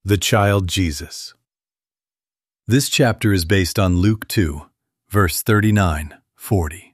The Child Jesus. This chapter is based on Luke 2, verse 39-40.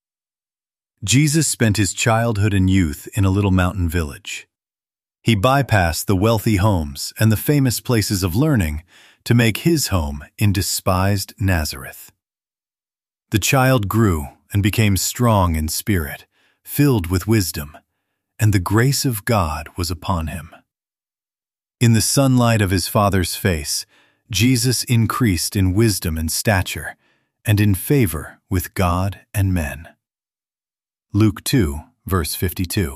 Jesus spent his childhood and youth in a little mountain village. He bypassed the wealthy homes and the famous places of learning to make his home in despised Nazareth. The child grew and became strong in spirit, filled with wisdom, and the grace of God was upon him. In the sunlight of his Father's face, Jesus increased in wisdom and stature, and in favor with God and men. Luke 2, verse 52.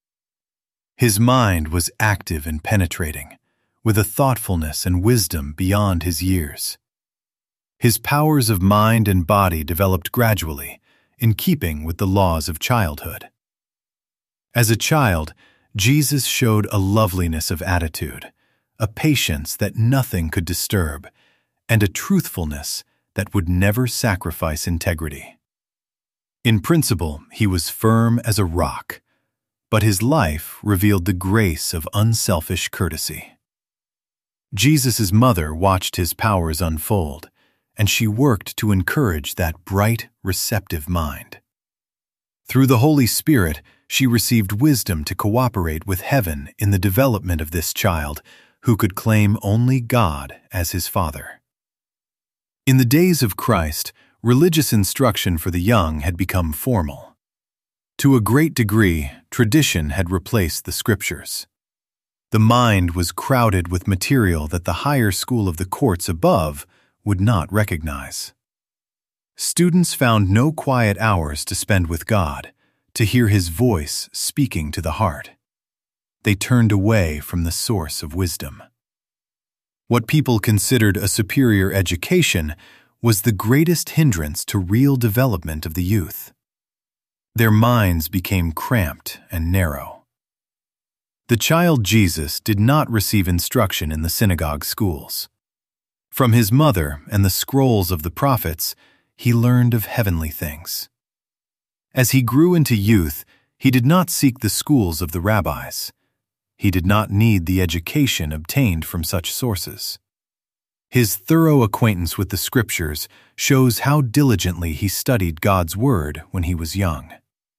His mind was active and penetrating, with a thoughtfulness and wisdom beyond his years. His powers of mind and body developed gradually, in keeping with the laws of childhood. As a child, Jesus showed a loveliness of attitude, a patience that nothing could disturb, and a truthfulness that would never sacrifice integrity. In principle, he was firm as a rock, but his life revealed the grace of unselfish courtesy. Jesus' mother watched his powers unfold, and she worked to encourage that bright, receptive mind. Through the Holy Spirit, she received wisdom to cooperate with heaven in the development of this child, who could claim only God as his Father. In the days of Christ, religious instruction for the young had become formal. To a great degree, tradition had replaced the Scriptures. The mind was crowded with material that the higher school of the courts above would not recognize. Students found no quiet hours to spend with God, to hear his voice speaking to the heart. They turned away from the source of wisdom. What people considered a superior education was the greatest hindrance to real development of the youth. Their minds became cramped and narrow. The child Jesus did not receive instruction in the synagogue schools. From his mother and the scrolls of the prophets, he learned of heavenly things. As he grew into youth, he did not seek the schools of the rabbis. He did not need the education obtained from such sources. His thorough acquaintance with the Scriptures shows how diligently he studied God's Word when he was young.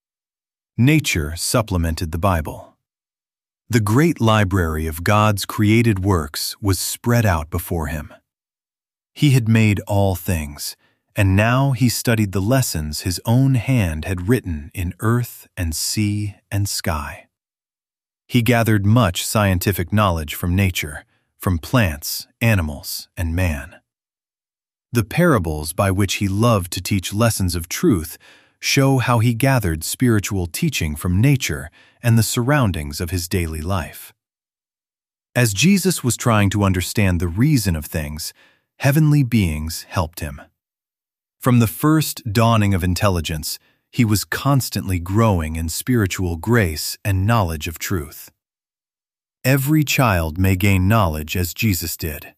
Nature supplemented the Bible. The great library of God's created works was spread out before him. He had made all things, and now he studied the lessons his own hand had written in earth and sea and sky. He gathered much scientific knowledge from nature, from plants, animals, and man. The parables by which he loved to teach lessons of truth show how he gathered spiritual teaching from nature and the surroundings of his daily life. As Jesus was trying to understand the reason of things, heavenly beings helped him. From the first dawning of intelligence, he was constantly growing in spiritual grace and knowledge of truth. Every child may gain knowledge as Jesus did.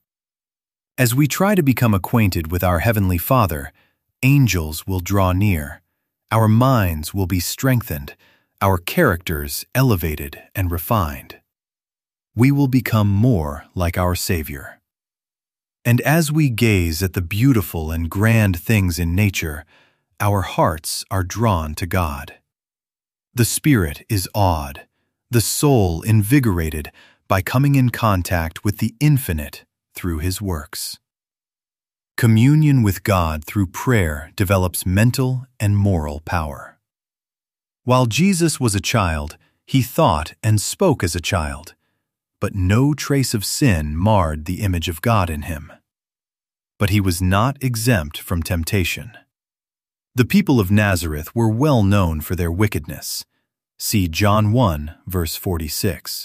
As we try to become acquainted with our Heavenly Father, angels will draw near, our minds will be strengthened, our characters elevated and refined. We will become more like our Savior. And as we gaze at the beautiful and grand things in nature, our hearts are drawn to God. The spirit is awed, the soul invigorated by coming in contact with the infinite through his works. Communion with God through prayer develops mental and moral power. While Jesus was a child, he thought and spoke as a child, but no trace of sin marred the image of God in him. But he was not exempt from temptation. The people of Nazareth were well known for their wickedness. See John 1, verse 46.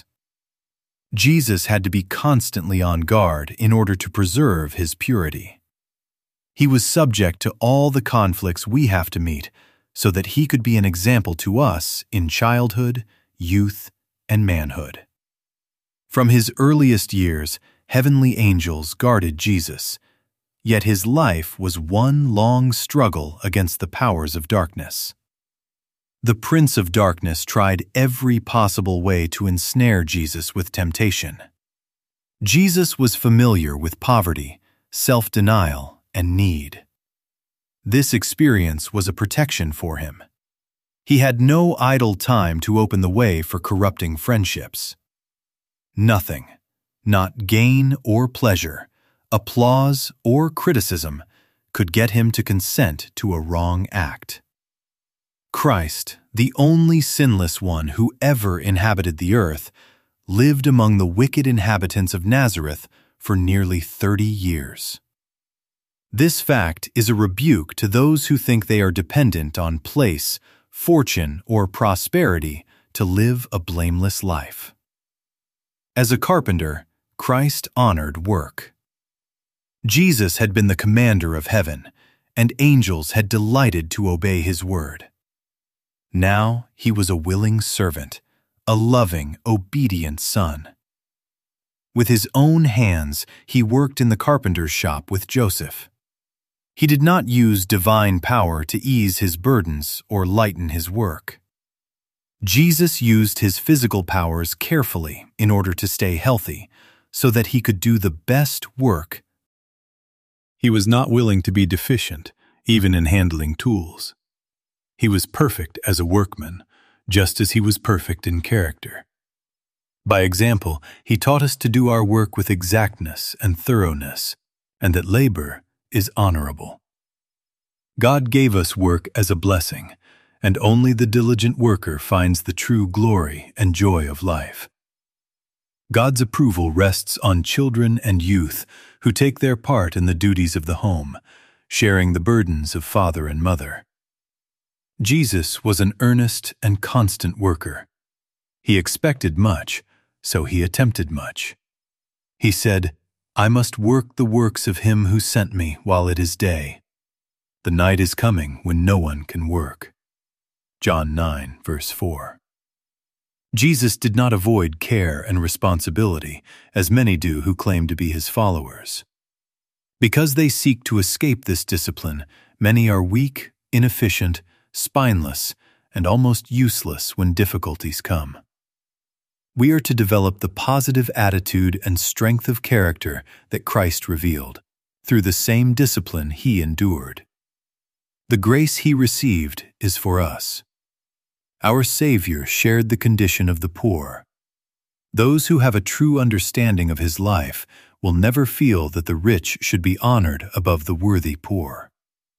Jesus had to be constantly on guard in order to preserve his purity. He was subject to all the conflicts we have to meet so that he could be an example to us in childhood, youth, and manhood. From his earliest years, heavenly angels guarded Jesus, yet his life was one long struggle against the powers of darkness. The Prince of Darkness tried every possible way to ensnare Jesus with temptation. Jesus was familiar with poverty, self-denial, and need. This experience was a protection for him. He had no idle time to open the way for corrupting friendships. Nothing, not gain or pleasure, applause or criticism, could get him to consent to a wrong act. Christ, the only sinless one who ever inhabited the earth, lived among the wicked inhabitants of Nazareth for nearly 30 years. This fact is a rebuke to those who think they are dependent on place, fortune, or prosperity to live a blameless life. As a carpenter, Christ honored work. Jesus had been the commander of heaven, and angels had delighted to obey his word. Now he was a willing servant, a loving, obedient son. With his own hands, he worked in the carpenter's shop with Joseph. He did not use divine power to ease his burdens or lighten his work. Jesus used his physical powers carefully in order to stay healthy, so that he could do the best work. He was not willing to be deficient, even in handling tools. He was perfect as a workman, just as he was perfect in character. By example, he taught us to do our work with exactness and thoroughness, and that labor is honorable. God gave us work as a blessing, and only the diligent worker finds the true glory and joy of life. God's approval rests on children and youth who take their part in the duties of the home, sharing the burdens of father and mother. Jesus was an earnest and constant worker. He expected much, so he attempted much. He said, "I must work the works of him who sent me while it is day. The night is coming when no one can work." John 9, verse 4. Jesus did not avoid care and responsibility, as many do who claim to be his followers. Because they seek to escape this discipline, many are weak, inefficient, spineless, and almost useless when difficulties come. We are to develop the positive attitude and strength of character that Christ revealed, through the same discipline he endured. The grace he received is for us. Our Savior shared the condition of the poor. Those who have a true understanding of his life will never feel that the rich should be honored above the worthy poor.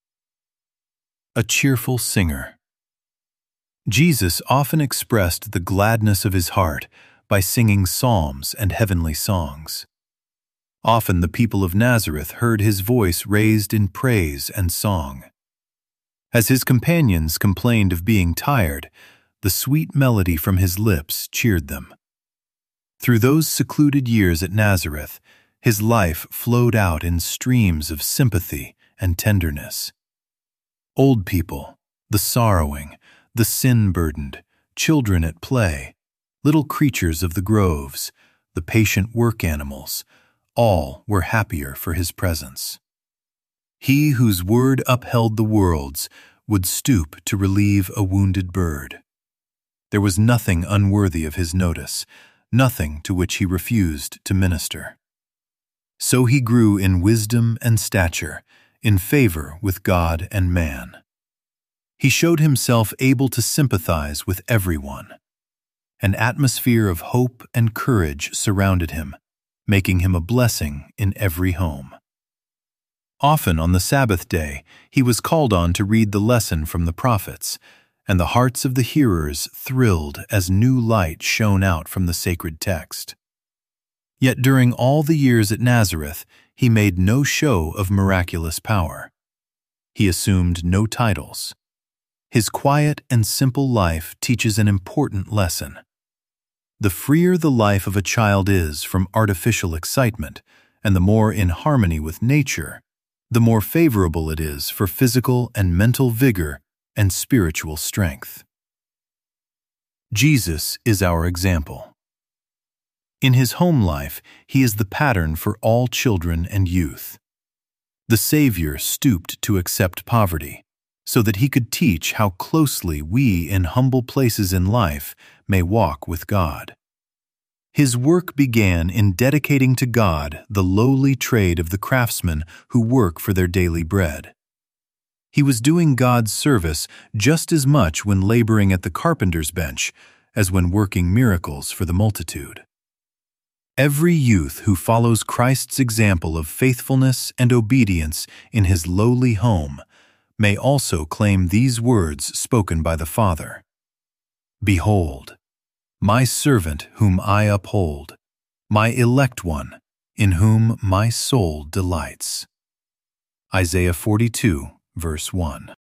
A cheerful singer. Jesus often expressed the gladness of his heart by singing psalms and heavenly songs. Often the people of Nazareth heard his voice raised in praise and song. As his companions complained of being tired, the sweet melody from his lips cheered them. Through those secluded years at Nazareth, his life flowed out in streams of sympathy and tenderness. Old people, the sorrowing, the sin-burdened, children at play, little creatures of the groves, the patient work animals, all were happier for his presence. He whose word upheld the worlds would stoop to relieve a wounded bird. There was nothing unworthy of his notice, nothing to which he refused to minister. So he grew in wisdom and stature, in favor with God and man. He showed himself able to sympathize with everyone. An atmosphere of hope and courage surrounded him, making him a blessing in every home. Often on the Sabbath day, he was called on to read the lesson from the prophets, and the hearts of the hearers thrilled as new light shone out from the sacred text. Yet during all the years at Nazareth, he made no show of miraculous power. He assumed no titles. His quiet and simple life teaches an important lesson. The freer the life of a child is from artificial excitement, and the more in harmony with nature, the more favorable it is for physical and mental vigor and spiritual strength. Jesus is our example. In his home life, he is the pattern for all children and youth. The Savior stooped to accept poverty, so that he could teach how closely we in humble places in life may walk with God. His work began in dedicating to God the lowly trade of the craftsmen who work for their daily bread. He was doing God's service just as much when laboring at the carpenter's bench as when working miracles for the multitude. Every youth who follows Christ's example of faithfulness and obedience in his lowly home may also claim these words spoken by the Father. Behold, my servant whom I uphold, my elect one, in whom my soul delights. Isaiah 42, verse 1.